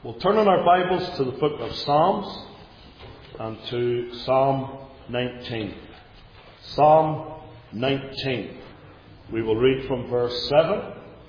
We'll turn in our Bibles to the book of Psalms and to Psalm 19. Psalm 19. We will read from verse 7.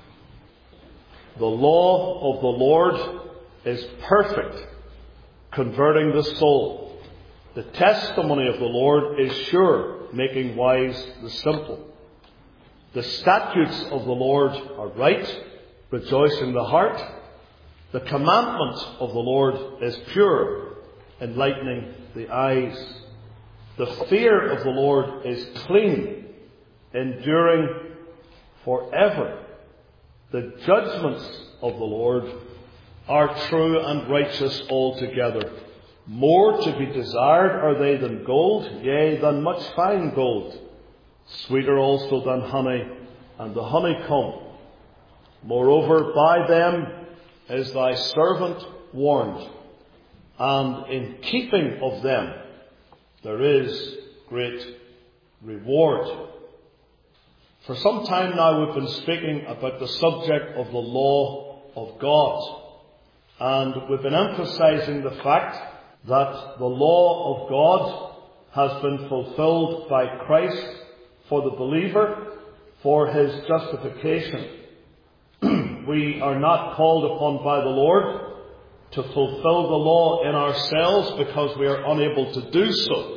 The law of the Lord is perfect, converting the soul. The testimony of the Lord is sure, making wise the simple. The statutes of the Lord are right, rejoicing the heart. The commandment of the Lord is pure, enlightening the eyes. The fear of the Lord is clean, enduring forever. The judgments of the Lord are true and righteous altogether. More to be desired are they than gold, yea, than much fine gold. Sweeter also than honey and the honeycomb. Moreover, by them is thy servant warned, and in keeping of them there is great reward. For some time now we've been speaking about the subject of the law of God, and we've been emphasizing the fact that the law of God has been fulfilled by Christ for the believer, for his justification. We are not called upon by the Lord to fulfill the law in ourselves because we are unable to do so.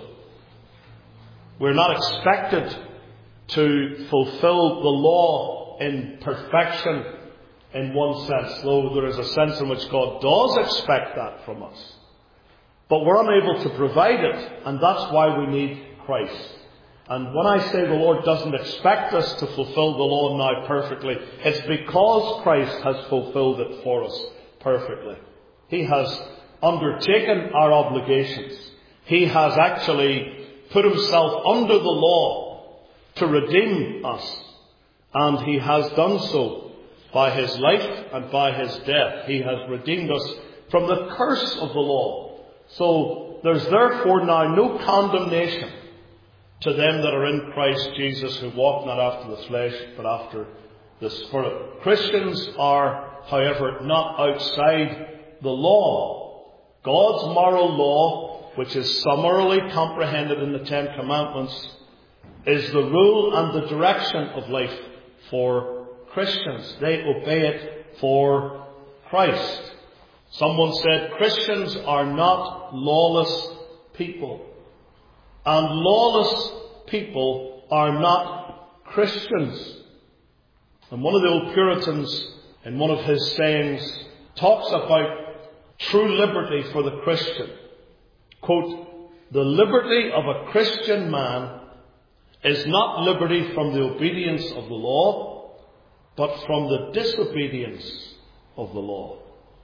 We're not expected to fulfill the law in perfection in one sense, though there is a sense in which God does expect that from us. But we're unable to provide it, and that's why we need Christ. And when I say the Lord doesn't expect us to fulfill the law now perfectly, it's because Christ has fulfilled it for us perfectly. He has undertaken our obligations. He has actually put himself under the law to redeem us. And he has done so by his life and by his death. He has redeemed us from the curse of the law. So there's therefore now no condemnation to them that are in Christ Jesus, who walk not after the flesh, but after the Spirit. Christians are, however, not outside the law. God's moral law, which is summarily comprehended in the Ten Commandments, is the rule and the direction of life for Christians. They obey it for Christ. Someone said Christians are not lawless people. And lawless people are not Christians. And one of the old Puritans, in one of his sayings, talks about true liberty for the Christian. Quote, "The liberty of a Christian man is not liberty from the obedience of the law, but from the disobedience of the law."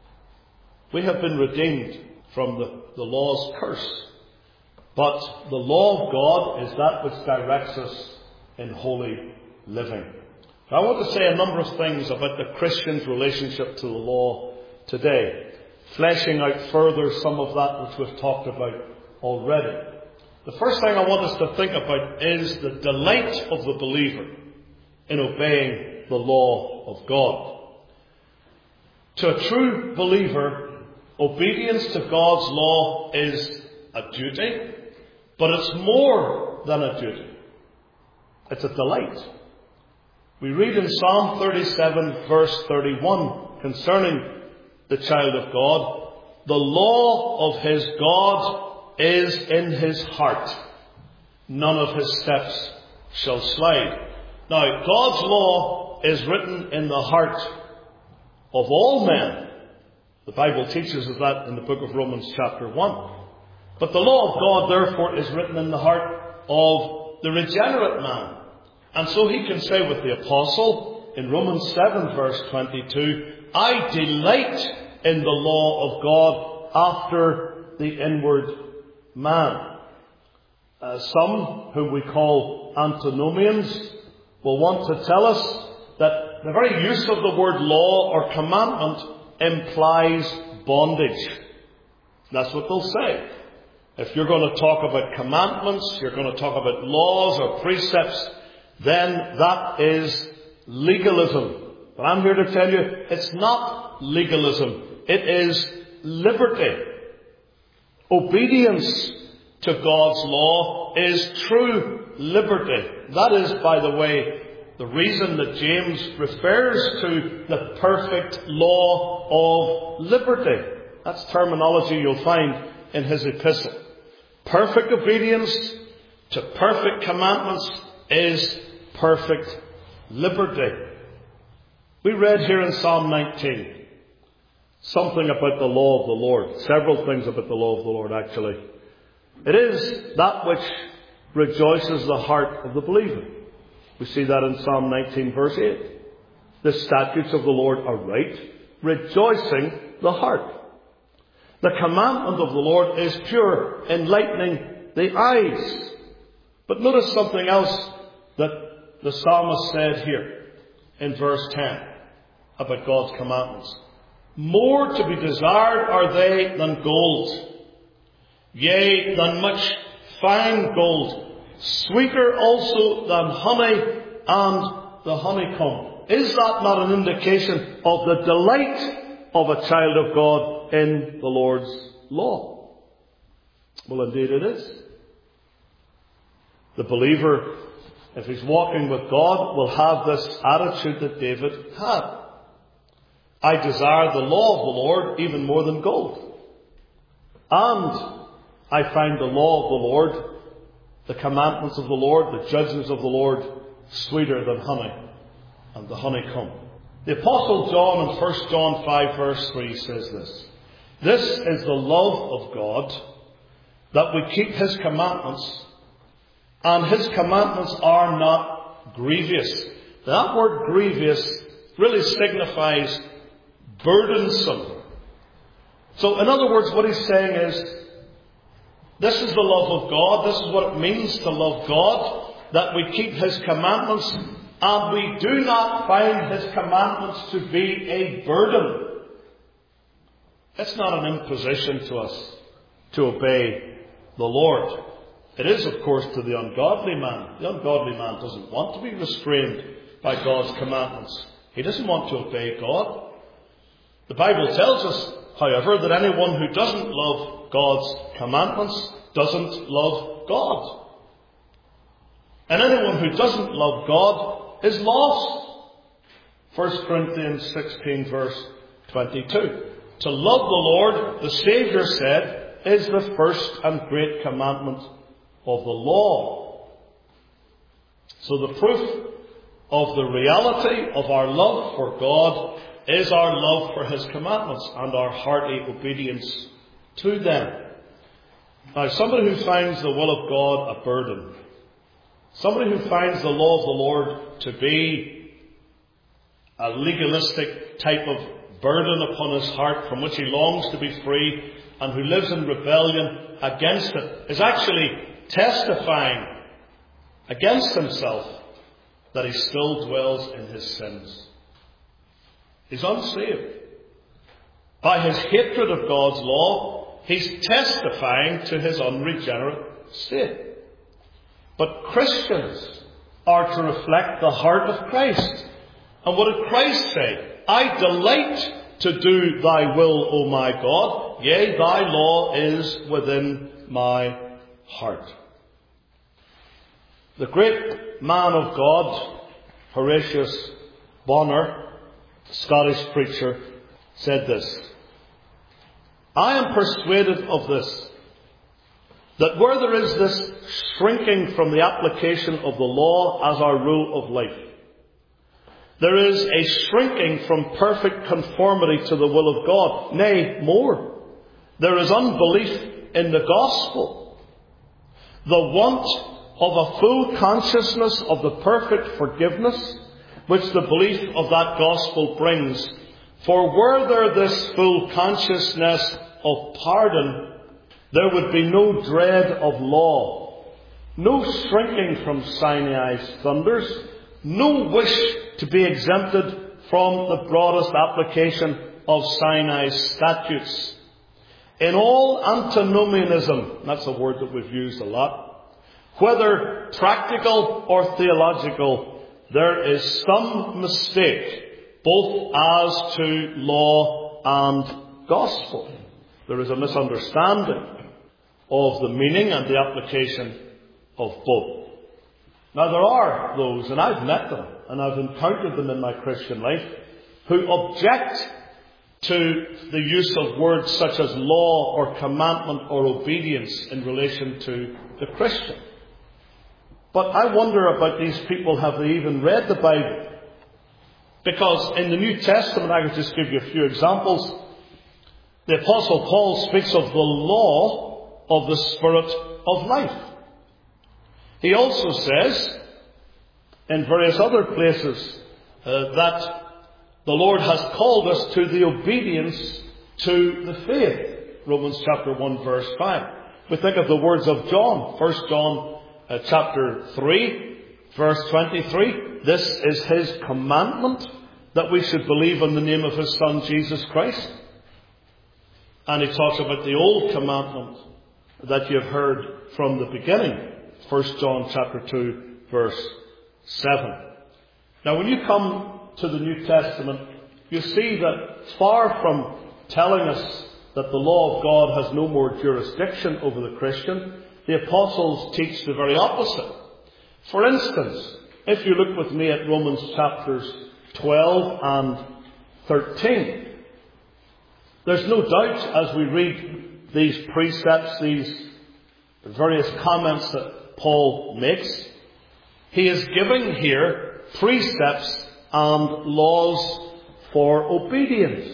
We have been redeemed from the law's curse. But the law of God is that which directs us in holy living. Now, I want to say a number of things about the Christian's relationship to the law today, fleshing out further some of that which we've talked about already. The first thing I want us to think about is the delight of the believer in obeying the law of God. To a true believer, obedience to God's law is a duty. But it's more than a duty. It's a delight. We read in Psalm 37 verse 31 concerning the child of God, "The law of his God is in his heart. None of his steps shall slide." Now, God's law is written in the heart of all men. The Bible teaches us that in the book of Romans chapter 1. But the law of God, therefore, is written in the heart of the regenerate man. And so he can say with the apostle in Romans 7 verse 22, "I delight in the law of God after the inward man." Some, whom we call antinomians, will want to tell us that the very use of the word law or commandment implies bondage. That's what they'll say. If you're going to talk about commandments, you're going to talk about laws or precepts, then that is legalism. But I'm here to tell you, it's not legalism. It is liberty. Obedience to God's law is true liberty. That is, by the way, the reason that James refers to the perfect law of liberty. That's terminology you'll find in his epistle. Perfect obedience to perfect commandments is perfect liberty. We read here in Psalm 19 something about the law of the Lord. Several things about the law of the Lord, actually. It is that which rejoices the heart of the believer. We see that in Psalm 19 verse 8. The statutes of the Lord are right, rejoicing the heart. The commandment of the Lord is pure, enlightening the eyes. But notice something else that the psalmist said here in verse 10 about God's commandments. More to be desired are they than gold, yea, than much fine gold, sweeter also than honey and the honeycomb. Is that not an indication of the delight of a child of God in the Lord's law? Well, indeed it is. The believer, if he's walking with God, will have this attitude that David had. I desire the law of the Lord even more than gold. And I find the law of the Lord, the commandments of the Lord, the judgments of the Lord, sweeter than honey and the honeycomb. The Apostle John in 1 John 5 verse 3 says this. This is the love of God, that we keep his commandments, and his commandments are not grievous. That word grievous really signifies burdensome. So in other words, what he's saying is, this is the love of God, this is what it means to love God, that we keep his commandments, and we do not find his commandments to be a burden. It's not an imposition to us to obey the Lord. It is, of course, to the ungodly man. The ungodly man doesn't want to be restrained by God's commandments. He doesn't want to obey God. The Bible tells us, however, that anyone who doesn't love God's commandments doesn't love God. And anyone who doesn't love God is lost. 1 Corinthians 16 verse 22. To love the Lord, the Saviour said, is the first and great commandment of the law. So the proof of the reality of our love for God is our love for his commandments and our hearty obedience to them. Now, somebody who finds the will of God a burden, somebody who finds the law of the Lord to be a legalistic type of burden upon his heart from which he longs to be free and who lives in rebellion against it, is actually testifying against himself that he still dwells in his sins. He's unsaved. By his hatred of God's law, he's testifying to his unregenerate state. But Christians are to reflect the heart of Christ. And what did Christ say? I delight to do thy will, O my God. Yea, thy law is within my heart. The great man of God, Horatius Bonar, Scottish preacher, said this. I am persuaded of this, that where there is this shrinking from the application of the law as our rule of life, there is a shrinking from perfect conformity to the will of God. Nay, more. There is unbelief in the gospel. The want of a full consciousness of the perfect forgiveness which the belief of that gospel brings. For were there this full consciousness of pardon, there would be no dread of law, no shrinking from Sinai's thunders, no wish to be exempted from the broadest application of Sinai's statutes. In all antinomianism, that's a word that we've used a lot, whether practical or theological, there is some mistake both as to law and gospel. There is a misunderstanding of the meaning and the application of both. Now there are those, and I've met them, and I've encountered them in my Christian life, who object to the use of words such as law or commandment or obedience in relation to the Christian. But I wonder about these people, have they even read the Bible? Because in the New Testament, I could just give you a few examples. The Apostle Paul speaks of the law of the Spirit of life. He also says, in various other places, that the Lord has called us to the obedience to the faith. Romans chapter 1 verse 5. We think of the words of John. 1 John chapter 3 verse 23. This is his commandment, that we should believe in the name of his Son Jesus Christ. And he talks about the old commandment that you have heard from the beginning. 1 John chapter 2 verse 7. Now when you come to the New Testament, you see that far from telling us that the law of God has no more jurisdiction over the Christian, the apostles teach the very opposite. For instance, if you look with me at Romans chapters 12 and 13, there's no doubt as we read these precepts, these various comments that Paul makes, he is giving here precepts and laws for obedience.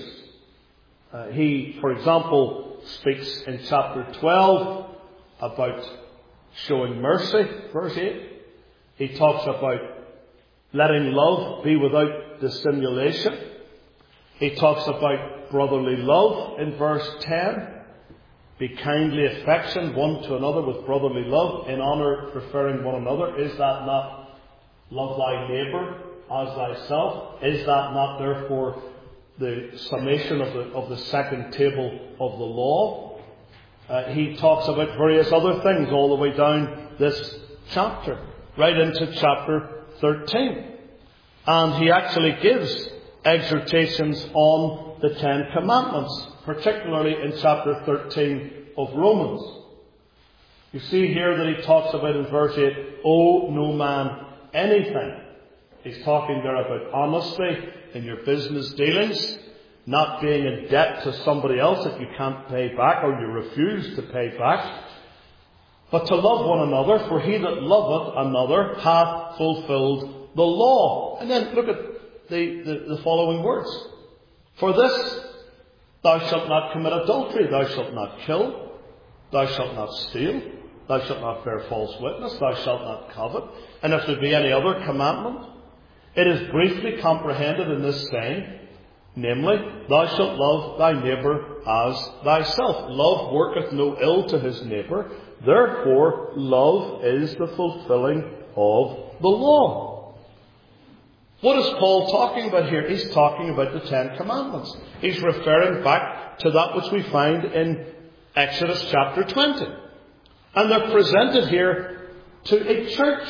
He, for example, speaks in chapter 12 about showing mercy, verse 8. He talks about letting love be without dissimulation. He talks about brotherly love in verse 10. Be kindly affectioned one to another with brotherly love, in honour preferring one another. Is that not love thy neighbour as thyself? Is that not therefore the summation of the second table of the law? He talks about various other things all the way down this chapter, right into chapter 13. And he actually gives exhortations on the Ten Commandments, particularly in chapter 13 of Romans. You see here that he talks about in verse 8, owe no man anything. He's talking there about honesty in your business dealings, not being in debt to somebody else that you can't pay back or you refuse to pay back, but to love one another, for he that loveth another hath fulfilled the law. And then look at the following words. For this, thou shalt not commit adultery, thou shalt not kill, thou shalt not steal, thou shalt not bear false witness, thou shalt not covet. And if there be any other commandment, it is briefly comprehended in this saying, namely, thou shalt love thy neighbour as thyself. Love worketh no ill to his neighbour. Therefore, love is the fulfilling of the law. What is Paul talking about here? He's talking about the Ten Commandments. He's referring back to that which we find in Exodus chapter 20. And they're presented here to a church.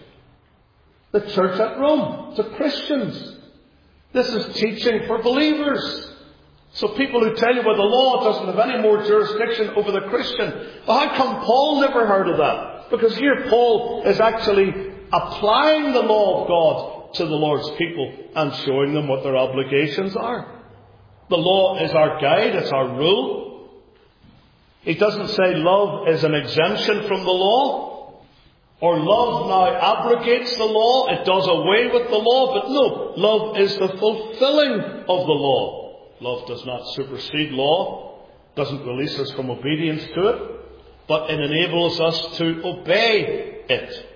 The church at Rome. To Christians. This is teaching for believers. So people who tell you, well, the law doesn't have any more jurisdiction over the Christian. Well, how come Paul never heard of that? Because here Paul is actually applying the law of God to the Lord's people and showing them what their obligations are. The law is our guide, it's our rule. He doesn't say love is an exemption from the law, or love now abrogates the law, it does away with the law, but no, love is the fulfilling of the law. Love does not supersede law, doesn't release us from obedience to it, but it enables us to obey it.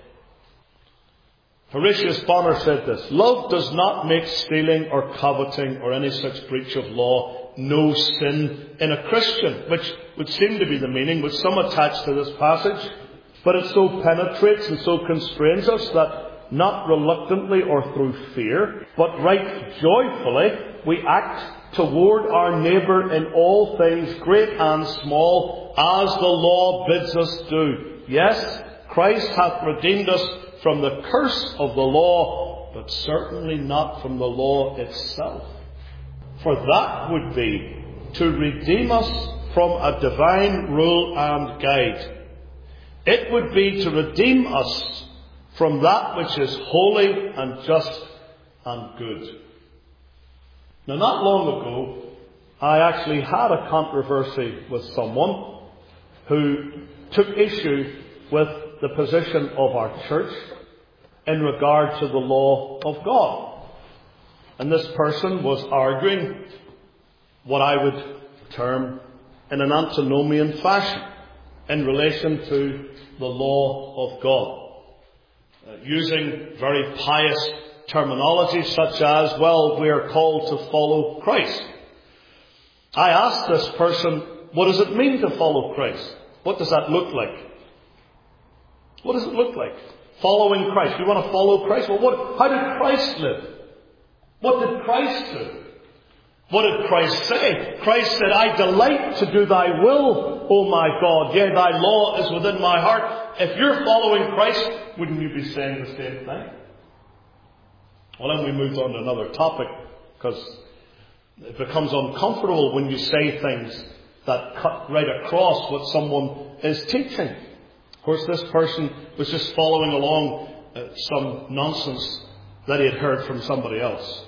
Horatius Bonar said this, love does not make stealing or coveting or any such breach of law no sin in a Christian, which would seem to be the meaning which some attach to this passage, but it so penetrates and so constrains us that not reluctantly or through fear, but right joyfully we act toward our neighbour in all things, great and small, as the law bids us do. Yes, Christ hath redeemed us from the curse of the law, but certainly not from the law itself. For that would be to redeem us from a divine rule and guide. It would be to redeem us from that which is holy and just and good. Now, not long ago, I actually had a controversy with someone who took issue with the position of our church in regard to the law of God. And this person was arguing what I would term in an antinomian fashion in relation to the law of God, using very pious terminology such as, well, we are called to follow Christ. I asked this person, what does it mean to follow Christ? What does that look like? What does it look like? Following Christ. You want to follow Christ? Well, how did Christ live? What did Christ do? What did Christ say? Christ said, I delight to do thy will, O my God. Yea, thy law is within my heart. If you're following Christ, wouldn't you be saying the same thing? Well, then we moved on to another topic, because it becomes uncomfortable when you say things that cut right across what someone is teaching. Of course, this person was just following along some nonsense that he had heard from somebody else.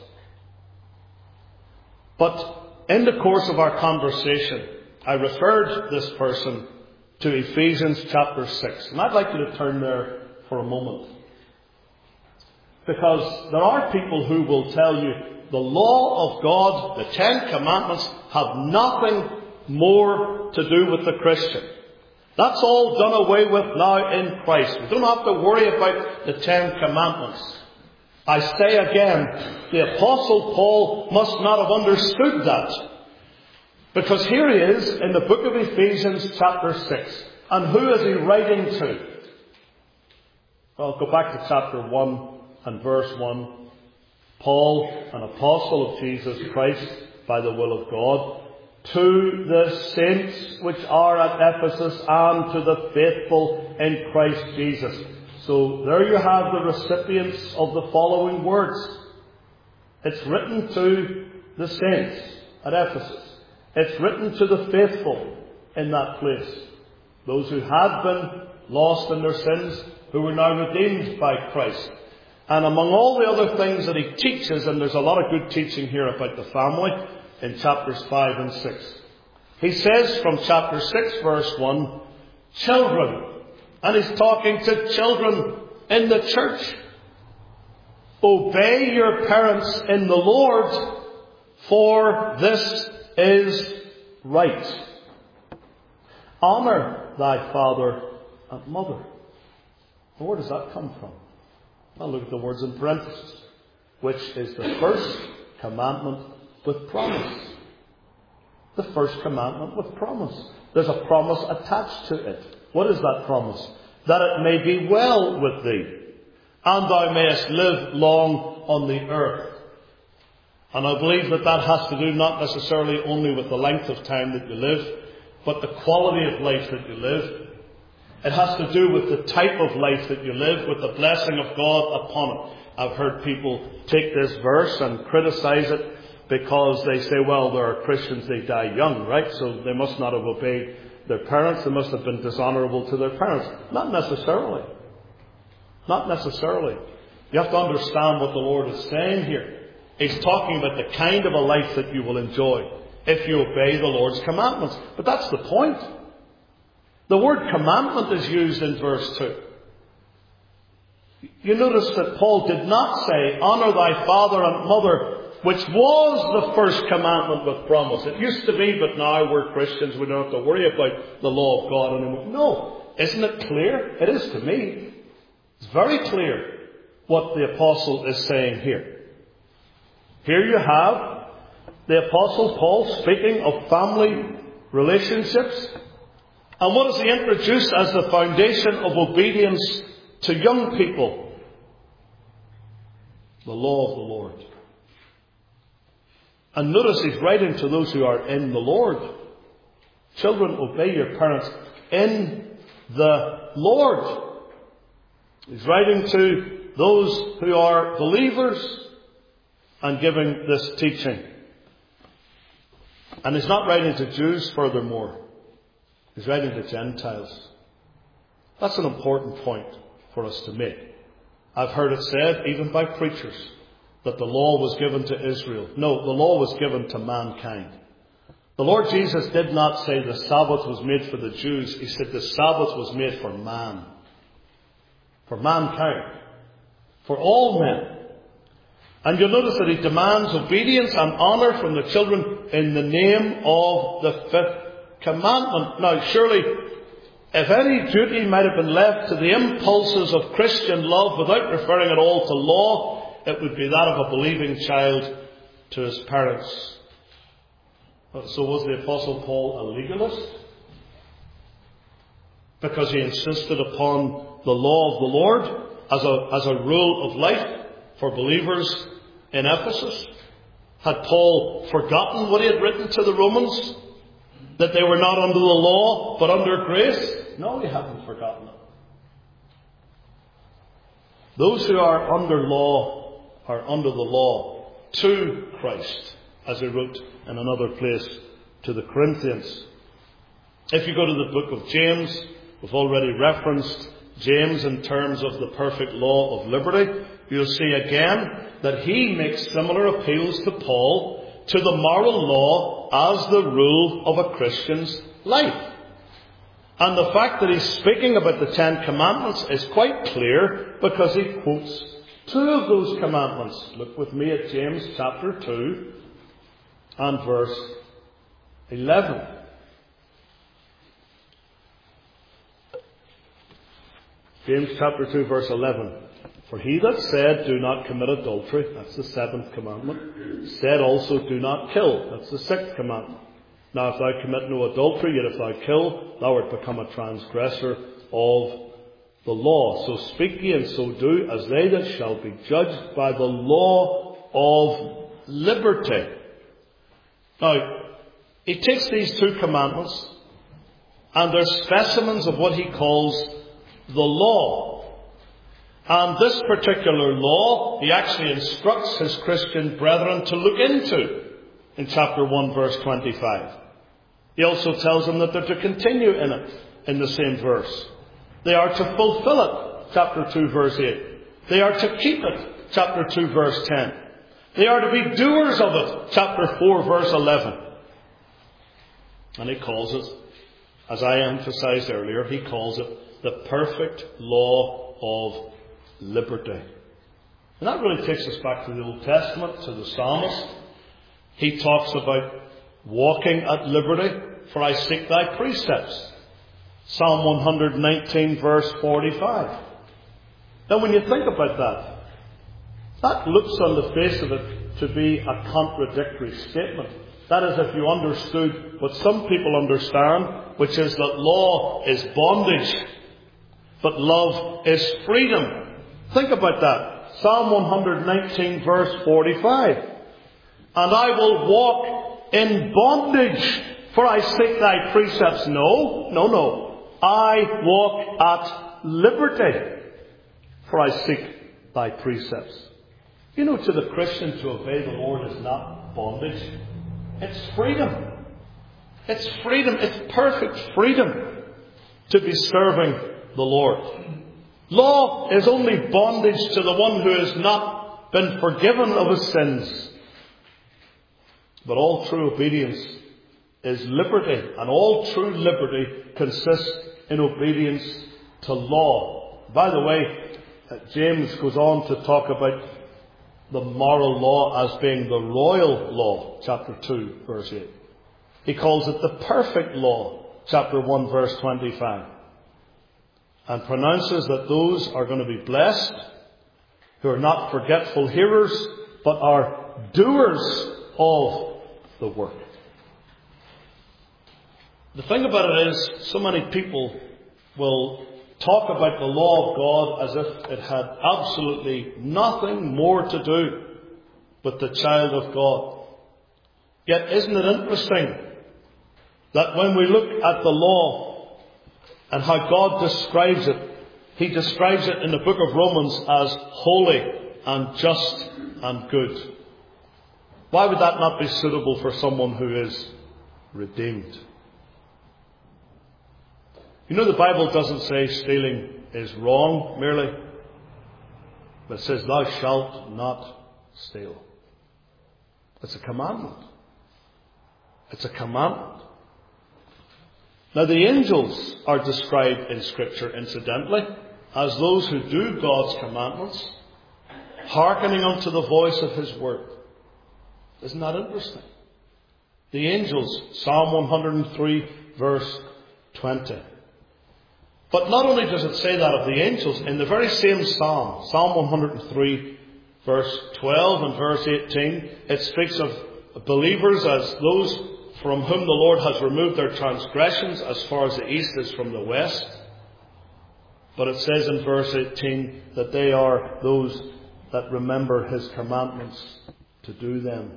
But in the course of our conversation, I referred this person to Ephesians chapter 6. And I'd like you to turn there for a moment. Because there are people who will tell you the law of God, the Ten Commandments, have nothing more to do with the Christian. That's all done away with now in Christ. We don't have to worry about the Ten Commandments. I say again, the Apostle Paul must not have understood that. Because here he is in the book of Ephesians chapter 6. And who is he writing to? Well, go back to chapter 1 and verse 1. Paul, an apostle of Jesus Christ by the will of God, to the saints which are at Ephesus and to the faithful in Christ Jesus. So there you have the recipients of the following words. It's written to the saints at Ephesus. It's written to the faithful in that place. Those who had been lost in their sins, who were now redeemed by Christ. And among all the other things that he teaches, and there's a lot of good teaching here about the family, in chapters 5 and 6. He says from chapter 6 verse 1, children. And he's talking to children in the church. Obey your parents in the Lord, for this is right. Honour thy father and mother. And where does that come from? Well, look at the words in parentheses. Which is the first commandment with promise. The first commandment with promise. There's a promise attached to it. What is that promise? That it may be well with thee, and thou mayest live long on the earth. And I believe that that has to do not necessarily only with the length of time that you live, but the quality of life that you live. It has to do with the type of life that you live, with the blessing of God upon it. I've heard people take this verse and criticize it because they say, well, there are Christians, they die young, right? So they must not have obeyed their parents. They must have been dishonourable to their parents. Not necessarily. Not necessarily. You have to understand what the Lord is saying here. He's talking about the kind of a life that you will enjoy if you obey the Lord's commandments. But that's the point. The word commandment is used in verse 2. You notice that Paul did not say, honour thy father and mother, which was the first commandment with promise. It used to be, but now we're Christians, we don't have to worry about the law of God anymore. No. Isn't it clear? It is to me. It's very clear what the apostle is saying here. Here you have the apostle Paul speaking of family relationships. And what does he introduce as the foundation of obedience to young people? The law of the Lord. And notice he's writing to those who are in the Lord. Children, obey your parents in the Lord. He's writing to those who are believers and giving this teaching. And he's not writing to Jews furthermore. He's writing to Gentiles. That's an important point for us to make. I've heard it said, even by preachers, that the law was given to Israel. No, the law was given to mankind. The Lord Jesus did not say the Sabbath was made for the Jews. He said the Sabbath was made for man. For mankind. For all men. And you'll notice that he demands obedience and honour from the children in the name of the fifth commandment. Now, surely, if any duty might have been left to the impulses of Christian love without referring at all to law, it would be that of a believing child to his parents. So was the Apostle Paul a legalist? Because he insisted upon the law of the Lord as a rule of life for believers in Ephesus? Had Paul forgotten what he had written to the Romans? That they were not under the law, but under grace? No, he hadn't forgotten it. Those who are under law are under the law to Christ, as he wrote in another place to the Corinthians. If you go to the book of James, we've already referenced James in terms of the perfect law of liberty. You'll see again that he makes similar appeals to Paul to the moral law as the rule of a Christian's life. And the fact that he's speaking about the Ten Commandments is quite clear because he quotes two of those commandments. Look with me at James chapter 2 and verse 11. James chapter 2 verse 11. For he that said, do not commit adultery, that's the seventh commandment, said also, do not kill, that's the sixth commandment. Now if thou commit no adultery, yet if thou kill, thou art become a transgressor of the law. So speak ye and so do, as they that shall be judged by the law of liberty. Now, he takes these two commandments, and they're specimens of what he calls the law. And this particular law, he actually instructs his Christian brethren to look into in chapter 1 verse 25. He also tells them that they're to continue in it in the same verse. They are to fulfill it, chapter 2 verse 8. They are to keep it, chapter 2 verse 10. They are to be doers of it, chapter 4 verse 11. And he calls it, as I emphasized earlier, he calls it the perfect law of liberty. And that really takes us back to the Old Testament, to the psalmist. He talks about walking at liberty, for I seek thy precepts. Psalm 119 verse 45. Now when you think about that, that looks on the face of it to be a contradictory statement. That is, if you understood what some people understand, which is that law is bondage, but love is freedom. Think about that. Psalm 119 verse 45. And I will walk in bondage, for I seek thy precepts. No. I walk at liberty, for I seek thy precepts. You know, to the Christian, to obey the Lord is not bondage. It's freedom. It's freedom. It's perfect freedom to be serving the Lord. Law is only bondage to the one who has not been forgiven of his sins. But all true obedience is liberty, and all true liberty consists in obedience to law. By the way, James goes on to talk about the moral law as being the royal law, chapter 2, verse 8. He calls it the perfect law, chapter 1, verse 25. And pronounces that those are going to be blessed who are not forgetful hearers, but are doers of the work. The thing about it is, so many people will talk about the law of God as if it had absolutely nothing more to do with the child of God. Yet isn't it interesting that when we look at the law and how God describes it, He describes it in the book of Romans as holy and just and good. Why would that not be suitable for someone who is redeemed. You know, the Bible doesn't say stealing is wrong merely, but it says thou shalt not steal. It's a commandment. It's a commandment. Now, the angels are described in Scripture, incidentally, as those who do God's commandments, hearkening unto the voice of His word. Isn't that interesting? The angels, Psalm 103, verse 20. But not only does it say that of the angels, in the very same Psalm, Psalm 103, verse 12 and verse 18, it speaks of believers as those from whom the Lord has removed their transgressions as far as the east is from the west. But it says in verse 18 that they are those that remember His commandments to do them.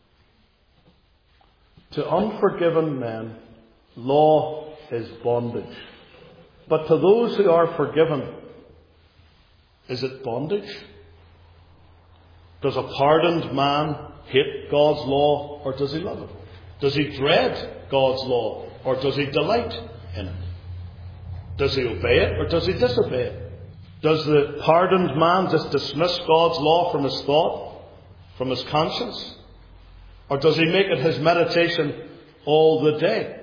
To unforgiven men, law is bondage. But to those who are forgiven, is it bondage? Does a pardoned man hate God's law, or does he love it? Does he dread God's law, or does he delight in it? Does he obey it, or does he disobey it? Does the pardoned man just dismiss God's law from his thought, from his conscience? Or does he make it his meditation all the day?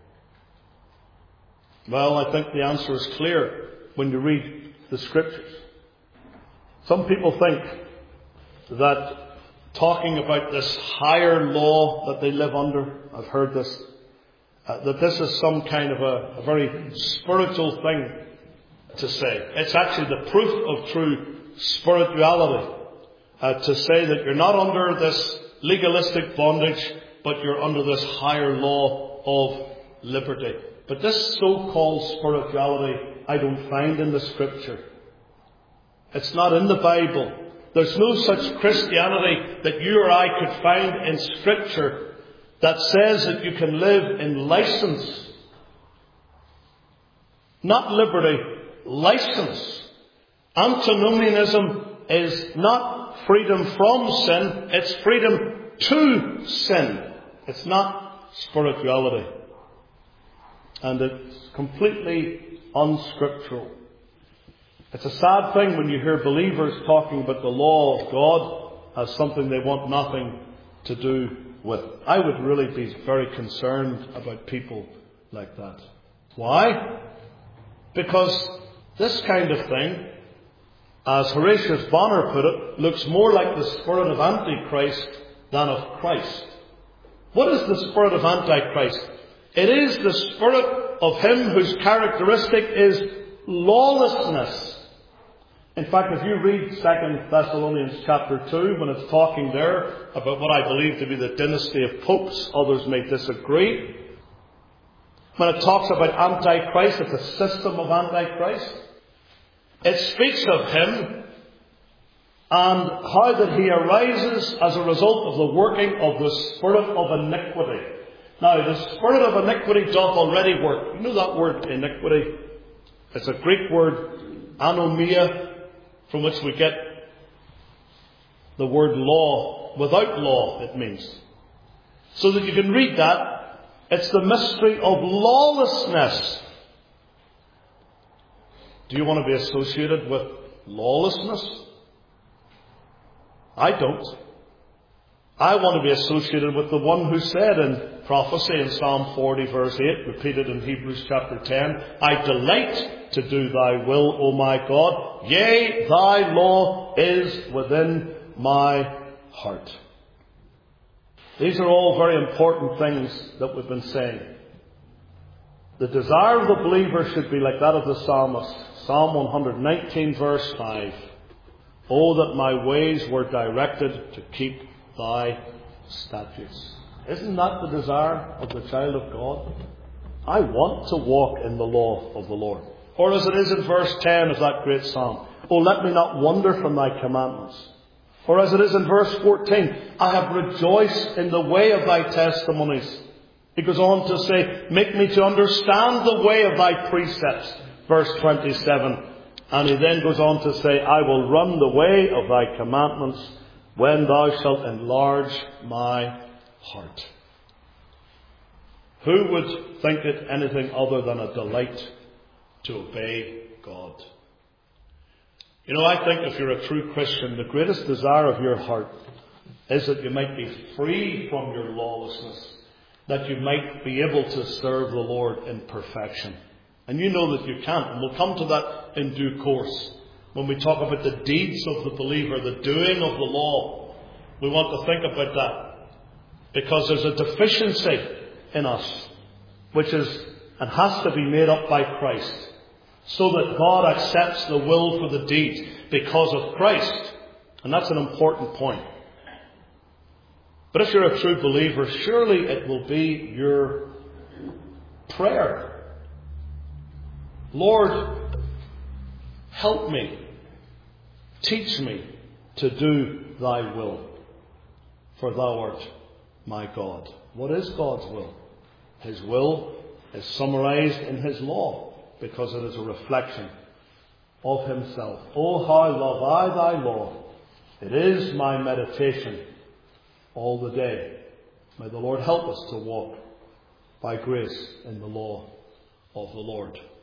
Well, I think the answer is clear when you read the Scriptures. Some people think that talking about this higher law that they live under, I've heard this, that this is some kind of a very spiritual thing to say. It's actually the proof of true spirituality to say that you're not under this legalistic bondage, but you're under this higher law of liberty. But this so-called spirituality I don't find in the Scripture. It's not in the Bible. There's no such Christianity that you or I could find in Scripture that says that you can live in license. Not liberty, license. Antinomianism is not freedom from sin, it's freedom to sin. It's not spirituality. And it's completely unscriptural. It's a sad thing when you hear believers talking about the law of God as something they want nothing to do with. I would really be very concerned about people like that. Why? Because this kind of thing, as Horatius Bonar put it, looks more like the spirit of Antichrist than of Christ. What is the spirit of Antichrist? It is the spirit of him whose characteristic is lawlessness. In fact, if you read 2 Thessalonians chapter 2, when it's talking there about what I believe to be the dynasty of popes, others may disagree. When it talks about Antichrist, it's a system of Antichrist. It speaks of him and how that he arises as a result of the working of the spirit of iniquity. Now, the spirit of iniquity doth already work. You know that word iniquity? It's a Greek word, anomia, from which we get the word law. Without law, it means. So that you can read that, it's the mystery of lawlessness. Do you want to be associated with lawlessness? I don't. I want to be associated with the one who said in prophecy in Psalm 40 verse 8, repeated in Hebrews chapter 10, I delight to do thy will, O my God. Yea, thy law is within my heart. These are all very important things that we've been saying. The desire of the believer should be like that of the psalmist. Psalm 119 verse 5. Oh, that my ways were directed to keep thy statutes. Isn't that the desire of the child of God? I want to walk in the law of the Lord. Or as it is in verse 10 of that great psalm, oh, let me not wander from thy commandments. Or as it is in verse 14, I have rejoiced in the way of thy testimonies. He goes on to say, make me to understand the way of thy precepts. Verse 27. And he then goes on to say, I will run the way of thy commandments when thou shalt enlarge my heart. Who would think it anything other than a delight to obey God? You know, I think if you're a true Christian, the greatest desire of your heart is that you might be free from your lawlessness, that you might be able to serve the Lord in perfection. And you know that you can't, and we'll come to that in due course. When we talk about the deeds of the believer, the doing of the law, we want to think about that. Because there's a deficiency in us, which is and has to be made up by Christ, so that God accepts the will for the deed because of Christ. And that's an important point. But if you're a true believer, surely it will be your prayer. Lord, help me. Teach me to do thy will. For thou art my God. What is God's will? His will is summarized in his law, because it is a reflection of himself. Oh, how love I thy law. It is my meditation all the day. May the Lord help us to walk by grace in the law of the Lord.